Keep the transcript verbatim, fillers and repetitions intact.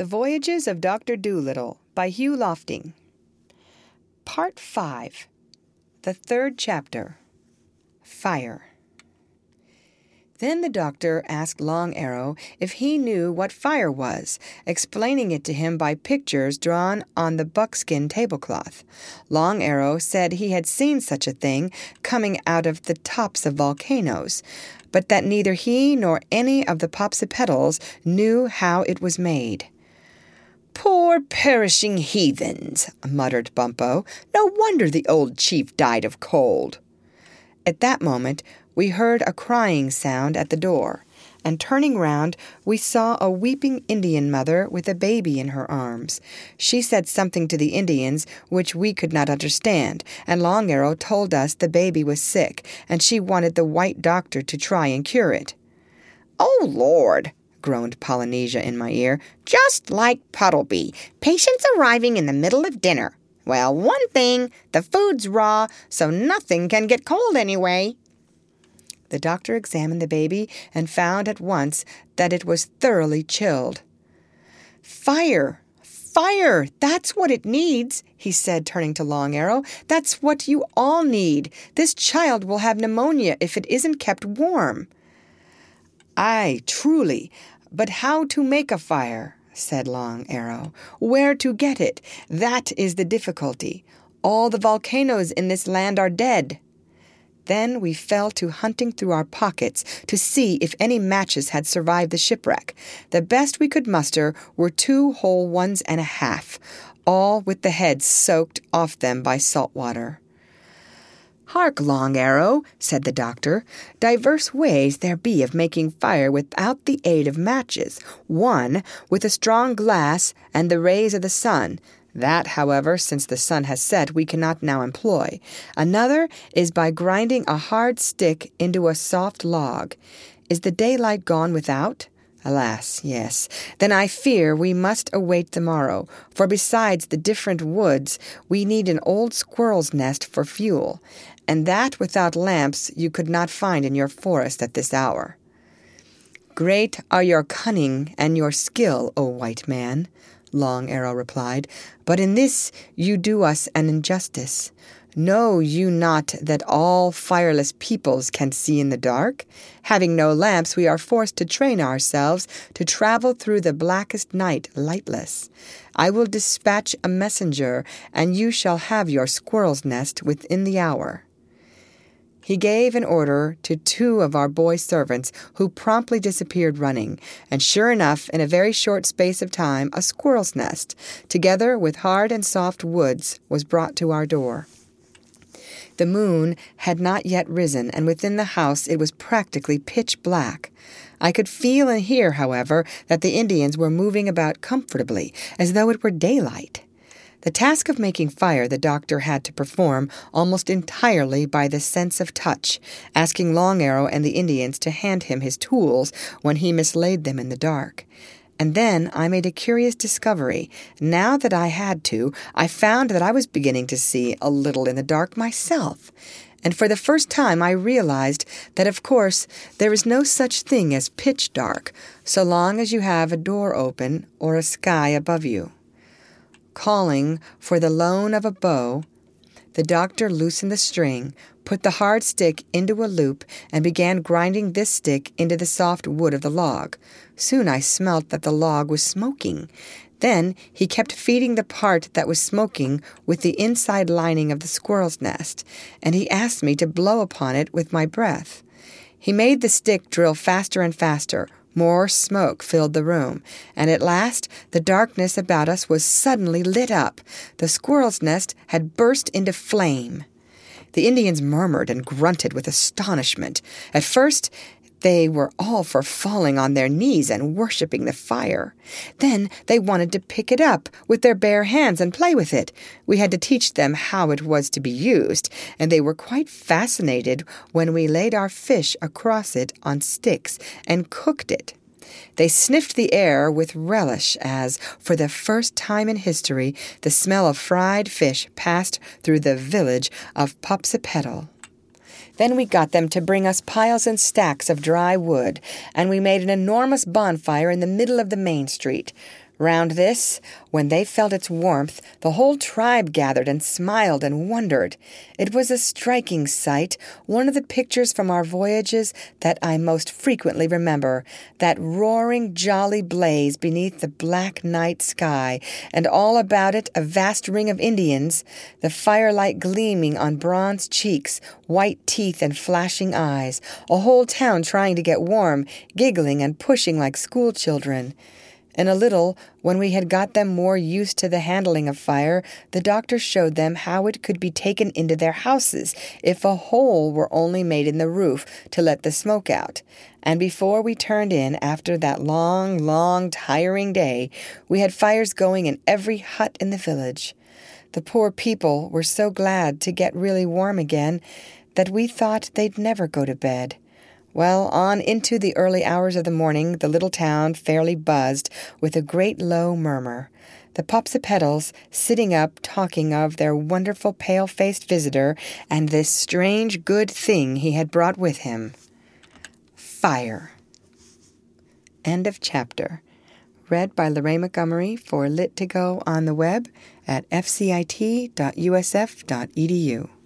The Voyages of Doctor Dolittle by Hugh Lofting. Part five. The third chapter. Fire. Then the doctor asked Long Arrow if he knew what fire was, explaining it to him by pictures drawn on the buckskin tablecloth. Long Arrow said he had seen such a thing coming out of the tops of volcanoes, but that neither he nor any of the Popsipetels knew how it was made. "Poor perishing heathens," muttered Bumpo. "No wonder the old chief died of cold." At that moment, we heard a crying sound at the door, and turning round, we saw a weeping Indian mother with a baby in her arms. She said something to the Indians which we could not understand, and Long Arrow told us the baby was sick, and she wanted the white doctor to try and cure it. "Oh, Lord!" groaned Polynesia in my ear. "Just like Puddleby. Patients arriving in the middle of dinner. Well, one thing, the food's raw, so nothing can get cold anyway." The doctor examined the baby and found at once that it was thoroughly chilled. "Fire! Fire! That's what it needs," he said, turning to Long Arrow. "That's what you all need. This child will have pneumonia if it isn't kept warm." "Aye, truly, but how to make a fire?" said Long Arrow. "Where to get it? That is the difficulty. All the volcanoes in this land are dead." Then we fell to hunting through our pockets to see if any matches had survived the shipwreck. The best we could muster were two whole ones and a half, all with the heads soaked off them by salt water. "Hark, Long Arrow," said the doctor. "Diverse ways there be of making fire without the aid of matches. One, with a strong glass and the rays of the sun. That, however, since the sun has set, we cannot now employ. Another is by grinding a hard stick into a soft log. Is the daylight gone without? Alas, yes. Then I fear we must await the morrow, for besides the different woods, we need an old squirrel's nest for fuel, and that without lamps you could not find in your forest at this hour." "Great are your cunning and your skill, O white man," Long Arrow replied, "but in this you do us an injustice. Know you not that all fireless peoples can see in the dark? Having no lamps, we are forced to train ourselves to travel through the blackest night lightless. I will dispatch a messenger, and you shall have your squirrel's nest within the hour." He gave an order to two of our boy servants, who promptly disappeared running, and sure enough, in a very short space of time, a squirrel's nest, together with hard and soft woods, was brought to our door. The moon had not yet risen, and within the house it was practically pitch black. I could feel and hear, however, that the Indians were moving about comfortably, as though it were daylight. The task of making fire the doctor had to perform almost entirely by the sense of touch, asking Long Arrow and the Indians to hand him his tools when he mislaid them in the dark. And then I made a curious discovery. Now that I had to, I found that I was beginning to see a little in the dark myself. And for the first time I realized that, of course, there is no such thing as pitch dark, so long as you have a door open or a sky above you. Calling for the loan of a bow, the doctor loosened the string, put the hard stick into a loop, and began grinding this stick into the soft wood of the log. Soon I smelt that the log was smoking. Then he kept feeding the part that was smoking with the inside lining of the squirrel's nest, and he asked me to blow upon it with my breath. He made the stick drill faster and faster. More smoke filled the room, and at last the darkness about us was suddenly lit up. The squirrel's nest had burst into flame. The Indians murmured and grunted with astonishment. At first they were all for falling on their knees and worshipping the fire. Then they wanted to pick it up with their bare hands and play with it. We had to teach them how it was to be used, and they were quite fascinated when we laid our fish across it on sticks and cooked it. They sniffed the air with relish as, for the first time in history, the smell of fried fish passed through the village of Popsipetel. Then we got them to bring us piles and stacks of dry wood, and we made an enormous bonfire in the middle of the main street. Round this, when they felt its warmth, the whole tribe gathered and smiled and wondered. It was a striking sight, one of the pictures from our voyages that I most frequently remember, that roaring, jolly blaze beneath the black night sky, and all about it a vast ring of Indians, the firelight gleaming on bronze cheeks, white teeth, and flashing eyes, a whole town trying to get warm, giggling and pushing like school children. In a little, when we had got them more used to the handling of fire, the doctor showed them how it could be taken into their houses if a hole were only made in the roof to let the smoke out. And before we turned in, after that long, long, tiring day, we had fires going in every hut in the village. The poor people were so glad to get really warm again that we thought they'd never go to bed. Well, on into the early hours of the morning, the little town fairly buzzed with a great low murmur. The Popsipetels sitting up talking of their wonderful pale-faced visitor and this strange good thing he had brought with him. Fire. End of chapter. Read by Lorraine Montgomery for Lit to Go on the web at f c i t dot u s f dot e d u.